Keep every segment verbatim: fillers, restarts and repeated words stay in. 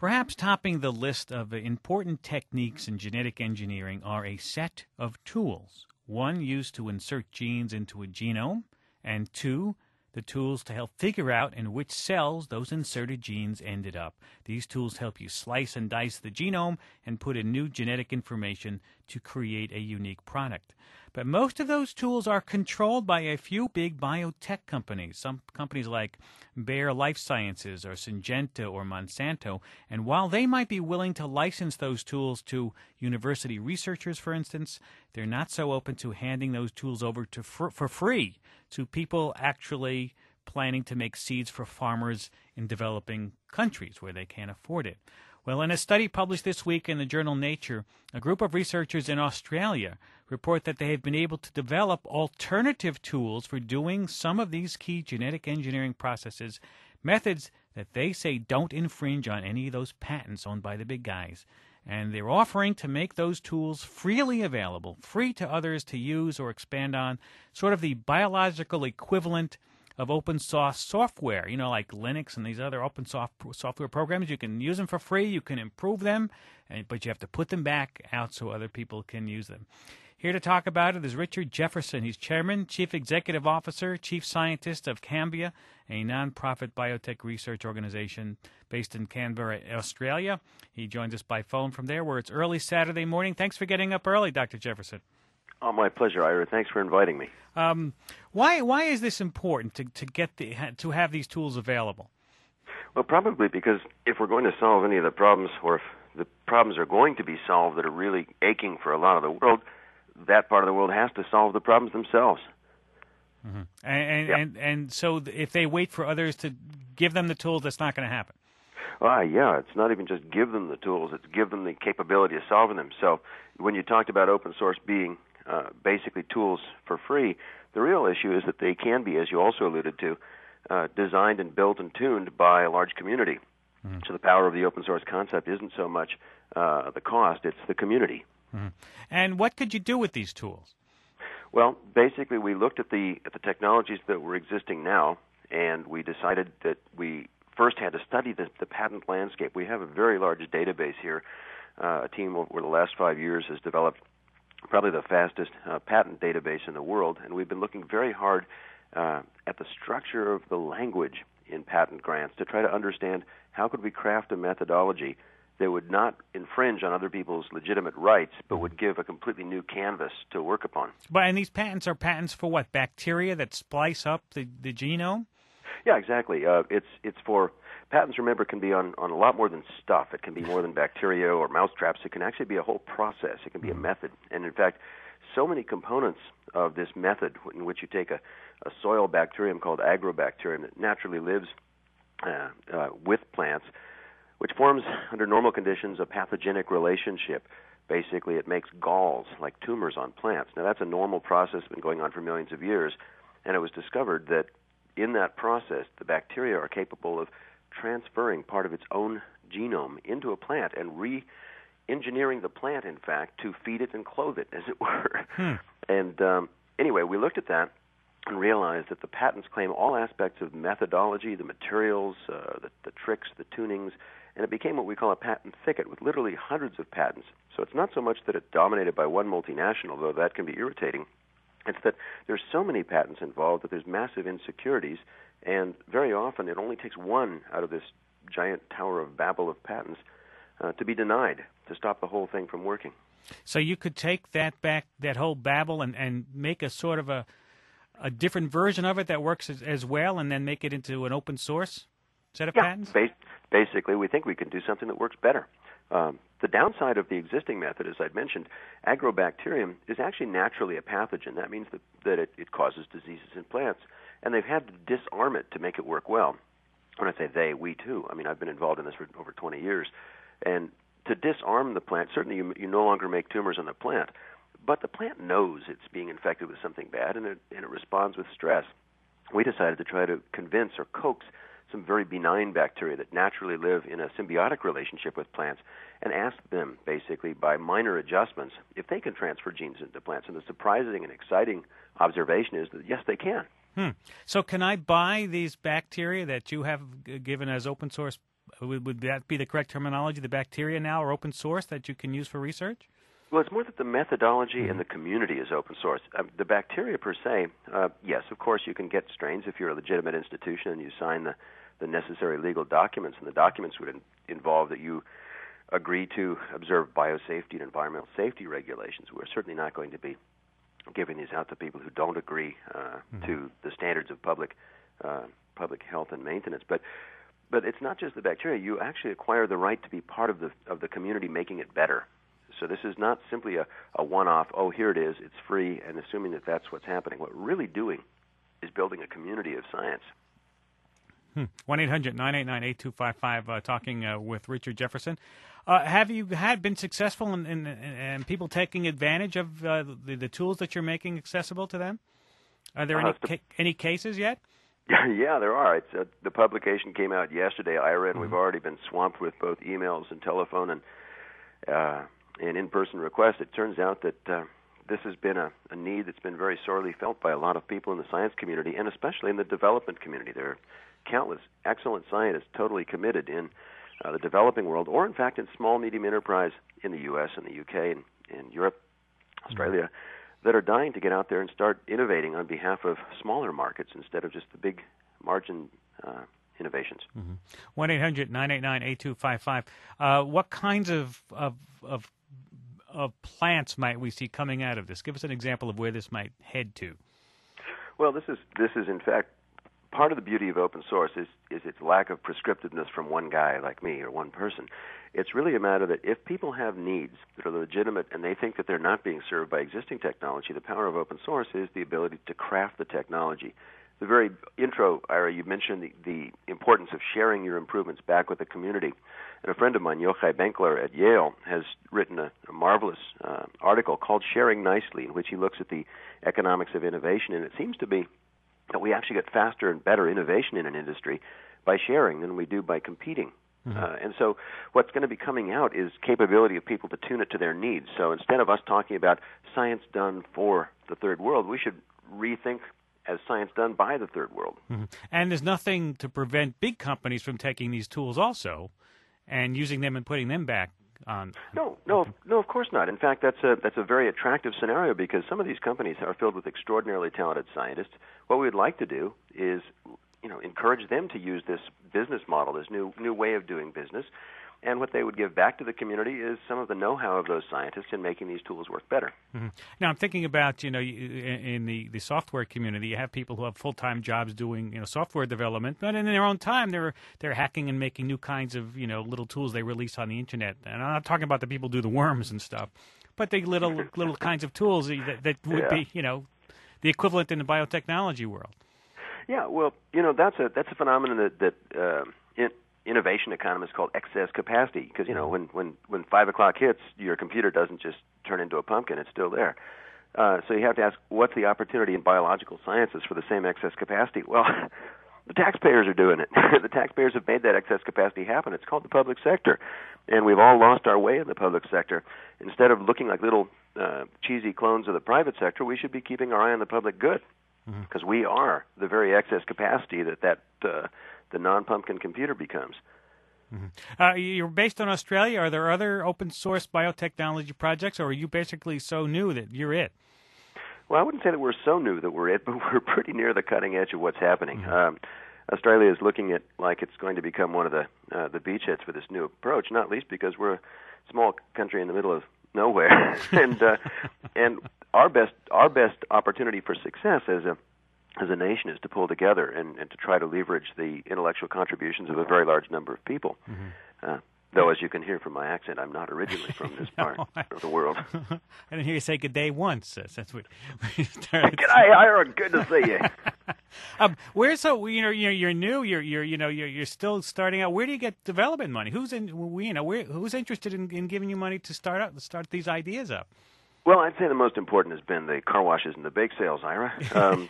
Perhaps topping the list of important techniques in genetic engineering are a set of tools. One, used to insert genes into a genome, and two, the tools to help figure out in which cells those inserted genes ended up. These tools help you slice and dice the genome and put in new genetic information to create a unique product. But most of those tools are controlled by a few big biotech companies, some companies like Bayer Life Sciences or Syngenta or Monsanto. And while they might be willing to license those tools to university researchers, for instance, they're not so open to handing those tools over to for, for free to people actually planning to make seeds for farmers in developing countries where they can't afford it. Well, in a study published this week in the journal Nature, a group of researchers in Australia report that they have been able to develop alternative tools for doing some of these key genetic engineering processes, methods that they say don't infringe on any of those patents owned by the big guys. And they're offering to make those tools freely available, free to others to use or expand on, sort of the biological equivalent of open source software, you know, like Linux and these other open soft software programs. You can use them for free, you can improve them, and, but you have to put them back out so other people can use them. Here to talk about it is Richard Jefferson. He's Chairman, Chief Executive Officer, Chief Scientist of Cambia, a nonprofit biotech research organization based in Canberra, Australia. He joins us by phone from there, where it's early Saturday morning. Thanks for getting up early, Doctor Jefferson. Oh, my pleasure, Ira. Thanks for inviting me. Um, why why is this important to to get the to have these tools available? Well, probably because if we're going to solve any of the problems, or if the problems are going to be solved that are really aching for a lot of the world, that part of the world has to solve the problems themselves. Mm-hmm. And and, yeah. and and so if they wait for others to give them the tools, that's not going to happen. Ah, yeah, it's not even just give them the tools, it's give them the capability of solving them. So when you talked about open source being uh, basically tools for free, the real issue is that they can be, as you also alluded to, uh, designed and built and tuned by a large community. Mm-hmm. So the power of the open source concept isn't so much uh, the cost, it's the community. Mm-hmm. And what could you do with these tools? Well, basically we looked at the at the technologies that were existing now, and we decided that we first had to study the, the patent landscape. We have a very large database here. Uh, a team over the last five years has developed probably the fastest uh, patent database in the world, and we've been looking very hard uh, at the structure of the language in patent grants to try to understand how could we craft a methodology that would not infringe on other people's legitimate rights, but would give a completely new canvas to work upon. But and these patents are patents for what? Bacteria that splice up the, the genome? Yeah, exactly. Uh, it's it's for patents. Remember, can be on, on a lot more than stuff. It can be more than bacteria or mousetraps. It can actually be a whole process. It can be a method. And in fact, so many components of this method, in which you take a, a soil bacterium called agrobacterium that naturally lives uh, uh, with plants, which forms, under normal conditions, a pathogenic relationship. Basically, it makes galls, like tumors on plants. Now, that's a normal process that's been going on for millions of years, and it was discovered that in that process, the bacteria are capable of transferring part of its own genome into a plant and re-engineering the plant, in fact, to feed it and clothe it, as it were. Hmm. And um, anyway, we looked at that and realized that the patents claim all aspects of methodology, the materials, uh, the, the tricks, the tunings, and it became what we call a patent thicket with literally hundreds of patents. So it's not so much that it's dominated by one multinational, though that can be irritating. It's that there's so many patents involved that there's massive insecurities, and very often it only takes one out of this giant Tower of Babel of patents uh, to be denied, to stop the whole thing from working. So you could take that back, that whole Babel, and, and make a sort of a a different version of it that works as, as well, and then make it into an open source set of yeah, patents? Ba- basically, we think we can do something that works better. Um, the downside of the existing method, as I'd mentioned, agrobacterium is actually naturally a pathogen. That means that, that it, it causes diseases in plants, and they've had to disarm it to make it work well. When I say they, we too. I mean, I've been involved in this for over twenty years. And to disarm the plant, certainly you, you no longer make tumors on the plant, but the plant knows it's being infected with something bad, and it, and it responds with stress. We decided to try to convince or coax some very benign bacteria that naturally live in a symbiotic relationship with plants, and ask them, basically, by minor adjustments, if they can transfer genes into plants. And the surprising and exciting observation is that, yes, they can. Hmm. So can I buy these bacteria that you have g- given as open source would, would that be the correct terminology? The bacteria now are open source that you can use for research? Well, it's more that the methodology mm-hmm. and the community is open source. Uh, the bacteria per se, uh, yes, of course, you can get strains if you're a legitimate institution and you sign the, the necessary legal documents, and the documents would in, involve that you agree to observe biosafety and environmental safety regulations. We're certainly not going to be giving these out to people who don't agree uh, mm-hmm. to the standards of public uh, public health and maintenance. But but it's not just the bacteria. You actually acquire the right to be part of the of the community making it better. So this is not simply a, a one-off, oh, here it is, it's free, and assuming that that's what's happening. What we're really doing is building a community of science. Hmm. one eight hundred nine eight nine eight two five five, uh, talking uh, with Richard Jefferson. Uh, have you had been successful in, in, in, in people taking advantage of uh, the, the tools that you're making accessible to them? Are there uh, any ca- any cases yet? Yeah, there are. It's, uh, the publication came out yesterday, Ira, and mm-hmm. we've already been swamped with both emails and telephone and uh, and in-person requests. It turns out that uh, this has been a, a need that's been very sorely felt by a lot of people in the science community, and especially in the development community. There are countless excellent scientists totally committed in uh, the developing world, or in fact in small, medium enterprise in the U S and the U K and in Europe, Australia, mm-hmm. that are dying to get out there and start innovating on behalf of smaller markets instead of just the big margin uh, innovations. Mm-hmm. one eight hundred nine eight nine eight two five five. Uh, what kinds of, of, of, of plants might we see coming out of this? Give us an example of where this might head to. Well, this is this is in fact part of the beauty of open source is, is its lack of prescriptiveness from one guy like me or one person. It's really a matter that if people have needs that are legitimate and they think that they're not being served by existing technology, the power of open source is the ability to craft the technology. The very intro, Ira, you mentioned the, the importance of sharing your improvements back with the community. And a friend of mine, Yochai Benkler at Yale, has written a, a marvelous uh, article called Sharing Nicely, in which he looks at the economics of innovation. And it seems to be that we actually get faster and better innovation in an industry by sharing than we do by competing. Mm-hmm. Uh, and so what's going to be coming out is capability of people to tune it to their needs. So instead of us talking about science done for the third world, we should rethink as science done by the third world. Mm-hmm. And there's nothing to prevent big companies from taking these tools also and using them and putting them back on. No, no, no, of course not. In fact, that's a that's a very attractive scenario because some of these companies are filled with extraordinarily talented scientists. What we'd like to do is, you know, encourage them to use this business model, this new new way of doing business. And what they would give back to the community is some of the know-how of those scientists in making these tools work better. Mm-hmm. Now, I'm thinking about, you know, in the, the software community, you have people who have full-time jobs doing, you know, software development, but in their own time, they're they're hacking and making new kinds of, you know, little tools they release on the internet. And I'm not talking about the people who do the worms and stuff, but the little little kinds of tools that, that would yeah. be, you know, the equivalent in the biotechnology world. Yeah, well, you know, that's a that's a phenomenon that that uh, it, innovation economists call excess capacity, because, you know, when, when, when five o'clock hits, your computer doesn't just turn into a pumpkin, it's still there. Uh, so you have to ask, what's the opportunity in biological sciences for the same excess capacity? Well, the taxpayers are doing it. The taxpayers have made that excess capacity happen. It's called the public sector. And we've all lost our way in the public sector. Instead of looking like little uh, cheesy clones of the private sector, we should be keeping our eye on the public good, because mm-hmm. we are the very excess capacity that that uh, the non-pumpkin computer becomes. Mm-hmm. Uh, you're based in Australia. Are there other open-source biotechnology projects, or are you basically so new that you're it? Well, I wouldn't say that we're so new that we're it, but we're pretty near the cutting edge of what's happening. Mm-hmm. Um, Australia is looking at like it's going to become one of the uh, the beachheads for this new approach, not least because we're a small country in the middle of nowhere, and uh, and our best our best opportunity for success as a as a nation is to pull together and, and to try to leverage the intellectual contributions of a very large number of people. Mm-hmm. Uh, though, as you can hear from my accent, I'm not originally from this part no, I, of the world. I didn't hear you say good day once. That's what we started. Good day, Ira. Good to see you. um, where's so you know you're you're new. You're you're you know you're you're still starting out. Where do you get development money? Who's in? You know, where, who's interested in, in giving you money to start up to start these ideas up? Well, I'd say the most important has been the car washes and the bake sales, Ira. Um,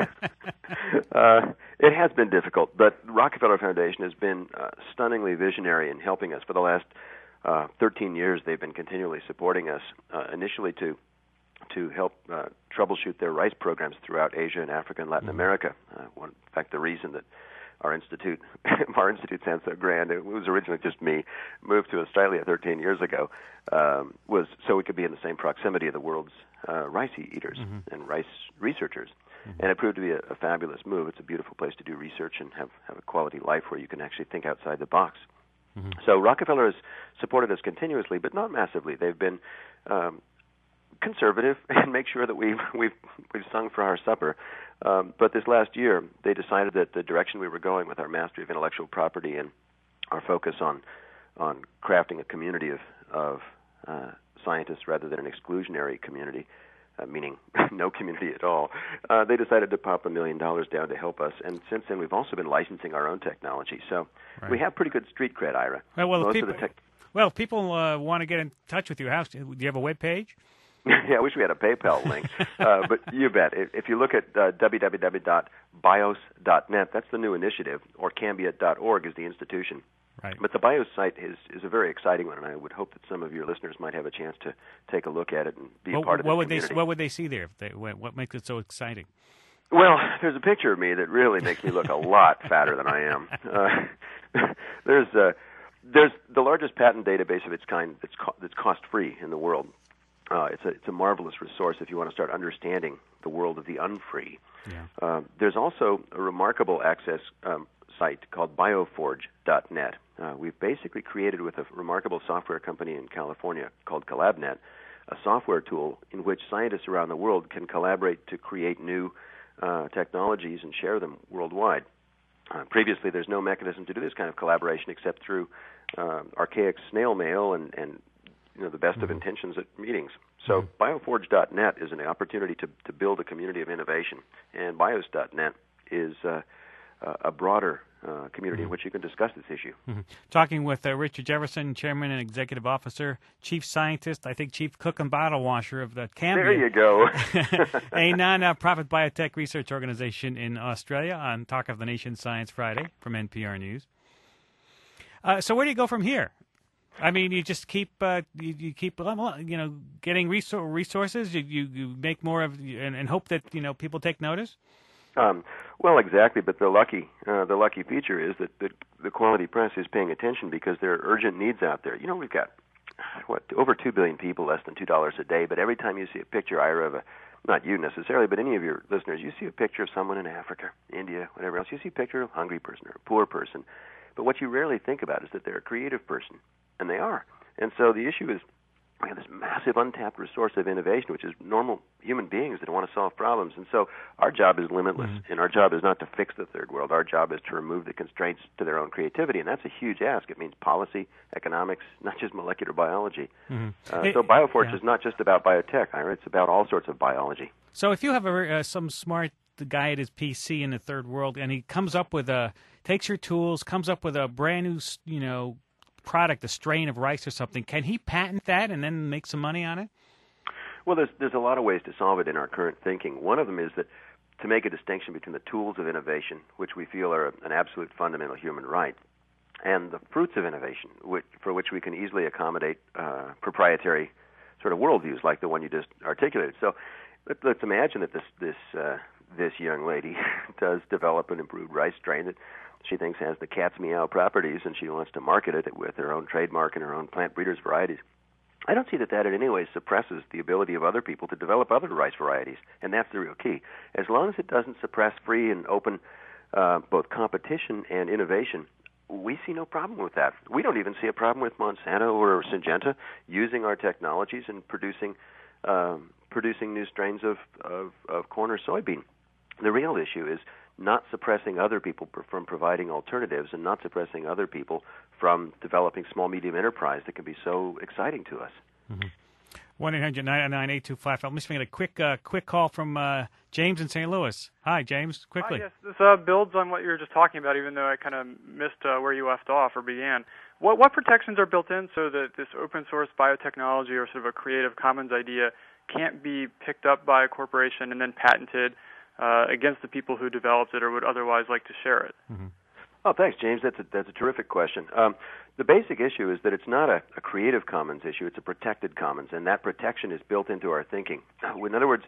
uh, it has been difficult, but Rockefeller Foundation has been uh, stunningly visionary in helping us. For the last uh, thirteen years, they've been continually supporting us, uh, initially to to help uh, troubleshoot their rice programs throughout Asia and Africa and Latin mm-hmm. America. Uh, one, in fact, the reason that our institute, our institute sounds so grand. It was originally just me, moved to Australia thirteen years ago, um, was so we could be in the same proximity of the world's uh, rice eaters mm-hmm. and rice researchers. Mm-hmm. And it proved to be a, a fabulous move. It's a beautiful place to do research and have, have a quality life where you can actually think outside the box. Mm-hmm. So Rockefeller has supported us continuously, but not massively. They've been um, conservative and make sure that we've we've we've sung for our supper. Um, but this last year, they decided that the direction we were going with our mastery of intellectual property and our focus on on crafting a community of of uh, scientists rather than an exclusionary community, uh, meaning no community at all, uh, they decided to pop a million dollars down to help us. And since then, we've also been licensing our own technology. So right. we have pretty good street cred, Ira. Well, well, Most people, of the tech- well if people uh, want to get in touch with you, how, do you have a web page? Yeah, I wish we had a PayPal link, uh, but you bet. If, if you look at uh, w w w dot bios dot net, that's the new initiative, or cambia dot org is the institution. Right. But the BIOS site is, is a very exciting one, and I would hope that some of your listeners might have a chance to take a look at it and be what, a part of what the would community. They, what would they see there? If they, what makes it so exciting? Well, there's a picture of me that really makes me look a lot fatter than I am. Uh, there's uh, there's the largest patent database of its kind that's co- that's cost-free in the world. Uh, it's a it's a marvelous resource if you want to start understanding the world of the unfree. Yeah. Uh, there's also a remarkable access um, site called bioforge dot net. Uh, we've basically created with a remarkable software company in California called CollabNet a software tool in which scientists around the world can collaborate to create new uh, technologies and share them worldwide. Uh, previously, there's no mechanism to do this kind of collaboration except through uh, archaic snail mail and, and you know, the best mm-hmm. of intentions at meetings. So mm-hmm. bioforge dot net is an opportunity to, to build a community of innovation, and bios dot net is uh, a broader uh, community mm-hmm. in which you can discuss this issue. Mm-hmm. Talking with uh, Richard Jefferson, Chairman and Executive Officer, Chief Scientist, I think Chief Cook and Bottle Washer of the Cambia. There you go. A non-profit biotech research organization in Australia on Talk of the Nation Science Friday from N P R News. Uh, so where do you go from here? I mean, you just keep, uh, you, you keep, you know, getting resor- resources. You, you, you make more of, and, and hope that you know people take notice. Um, well, exactly. But the lucky, uh, the lucky feature is that the, the quality press is paying attention because there are urgent needs out there. You know, we've got what over two billion people, less than two dollars a day. But every time you see a picture, Ira, of a, not you necessarily, but any of your listeners, you see a picture of someone in Africa, India, whatever else. You see a picture of a hungry person or a poor person. But what you rarely think about is that they're a creative person. And they are. And so the issue is we have this massive untapped resource of innovation, which is normal human beings that want to solve problems. And so our job is limitless, mm-hmm. and our job is not to fix the third world. Our job is to remove the constraints to their own creativity, and that's a huge ask. It means policy, economics, not just molecular biology. Mm-hmm. Uh, it, so Bioforge yeah. is not just about biotech, Ira. It's about all sorts of biology. So if you have a, uh, some smart guy at his P C in the third world, and he comes up with a, takes your tools, comes up with a brand new, you know, product, a strain of rice or something, can he patent that and then make some money on it? Well, there's there's a lot of ways to solve it in our current thinking. One of them is that to make a distinction between the tools of innovation, which we feel are an absolute fundamental human right, and the fruits of innovation, which, for which we can easily accommodate uh, proprietary sort of worldviews like the one you just articulated. So let, let's imagine that this this uh, this young lady does develop an improved rice strain that she thinks has the cat's meow properties, and she wants to market it with her own trademark and her own plant breeders' varieties. I don't see that that in any way suppresses the ability of other people to develop other rice varieties, and that's the real key. As long as it doesn't suppress free and open uh, both competition and innovation, we see no problem with that. We don't even see a problem with Monsanto or Syngenta using our technologies and producing um, producing new strains of, of, of corn or soybean. The real issue is not suppressing other people from providing alternatives and not suppressing other people from developing small, medium enterprise that can be so exciting to us. Mm-hmm. one eight hundred nine nine eight two five five. I'm just making a quick uh, quick call from uh, James in Saint Louis. Hi, James, quickly. Hi, yes, this uh, builds on what you were just talking about, even though I kind of missed uh, where you left off or began. What, what protections are built in so that this open source biotechnology or sort of a Creative Commons idea can't be picked up by a corporation and then patented Uh, against the people who developed it or would otherwise like to share it? Mm-hmm. Oh, thanks, James. That's a, that's a terrific question. Um, the basic issue is that it's not a, a Creative Commons issue. It's a protected commons, and that protection is built into our thinking. In other words,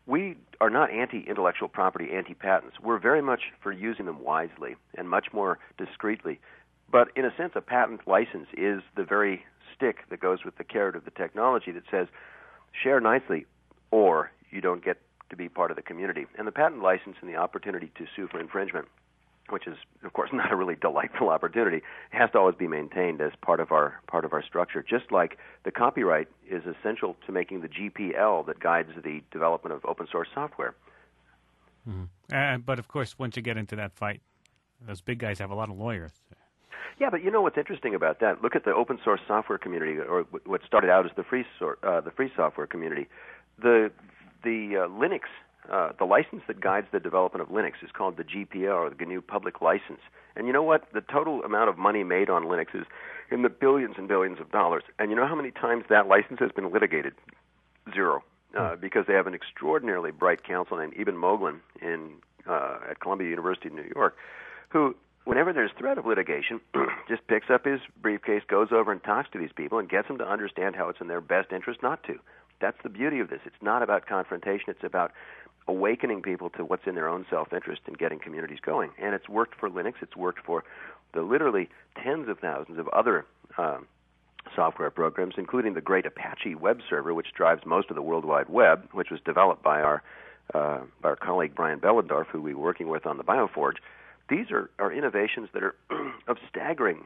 we are not anti-intellectual property, anti-patents. We're very much for using them wisely and much more discreetly. But in a sense, a patent license is the very stick that goes with the carrot of the technology that says, share nicely, or you don't get to be part of the community. And the patent license and the opportunity to sue for infringement, which is, of course, not a really delightful opportunity, has to always be maintained as part of our part of our structure. Just like the copyright is essential to making the G P L that guides the development of open source software. Mm-hmm. Uh, but of course, once you get into that fight, those big guys have a lot of lawyers. Yeah, but you know what's interesting about that? Look at the open source software community, or what started out as the free so- uh, the free software community. The the uh, Linux, uh, the license that guides the development of Linux is called the G P L, or the G N U Public License. And you know what? The total amount of money made on Linux is in the billions and billions of dollars. And you know how many times that license has been litigated? Zero. Uh, because they have an extraordinarily bright counsel named Eben Moglen in uh, at Columbia University in New York, who, whenever there's threat of litigation, just picks up his briefcase, goes over and talks to these people, and gets them to understand how it's in their best interest not to. That's the beauty of this. It's not about confrontation. It's about awakening people to what's in their own self-interest and getting communities going. And it's worked for Linux. It's worked for the literally tens of thousands of other um, software programs, including the great Apache web server, which drives most of the World Wide Web, which was developed by our uh, by our colleague Brian Bellendorf, who we were working with on the BioForge. These are, are innovations that are of staggering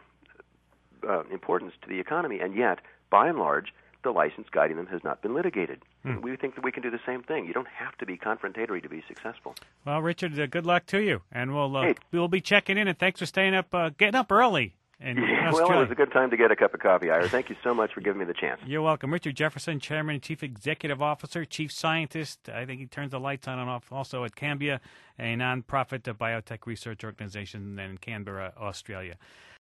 uh, importance to the economy, and yet, by and large, the license guiding them has not been litigated. Hmm. We think that we can do the same thing. You don't have to be confrontatory to be successful. Well, Richard, uh, good luck to you, and we'll uh, hey. we'll be checking in. And thanks for staying up, uh, getting up early. And yeah, well, it was a good time to get a cup of coffee, Ira. Thank you so much for giving me the chance. You're welcome. Richard Jefferson, Chairman and Chief Executive Officer, Chief Scientist. I think he turns the lights on and off also at Cambia, a nonprofit biotech research organization in Canberra, Australia.